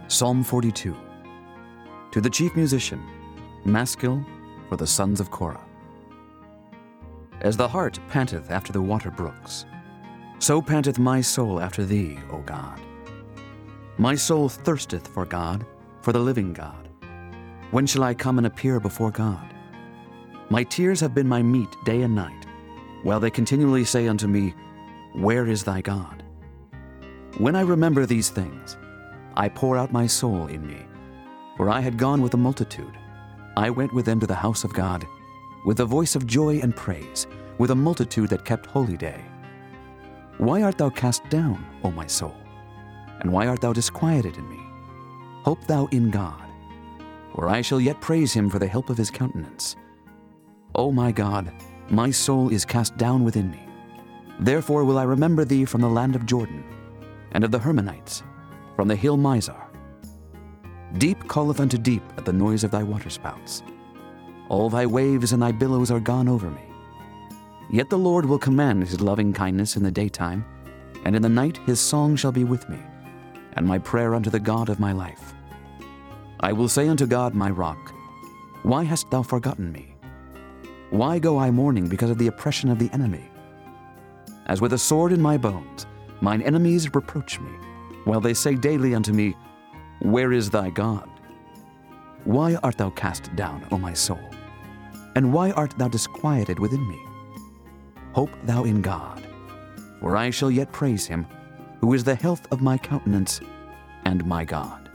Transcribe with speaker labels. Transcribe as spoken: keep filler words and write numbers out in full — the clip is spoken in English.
Speaker 1: Psalm forty-two. To the chief musician, Maskil, for the sons of Korah. As the hart panteth after the water brooks, so panteth my soul after thee, O God. My soul thirsteth for God, for the living God. When shall I come and appear before God? My tears have been my meat day and night, while they continually say unto me, Where is thy God? When I remember these things, I pour out my soul in me. For I had gone with a multitude. I went with them to the house of God, with a voice of joy and praise, with a multitude that kept holy day. Why art thou cast down, O my soul? And why art thou disquieted in me? Hope thou in God, for I shall yet praise him for the help of his countenance. O my God, my soul is cast down within me. Therefore will I remember thee from the land of Jordan, and of the Hermonites, from the hill Mizar. Deep calleth unto deep at the noise of thy waterspouts. All thy waves and thy billows are gone over me. Yet the Lord will command his loving kindness in the daytime, and in the night his song shall be with me, and my prayer unto the God of my life. I will say unto God my rock, Why hast thou forgotten me? Why go I mourning because of the oppression of the enemy? As with a sword in my bones, mine enemies reproach me, while they say daily unto me, Where is thy God? Why art thou cast down, O my soul? And why art thou disquieted within me? Hope thou in God, for I shall yet praise him, who is the health of my countenance and my God.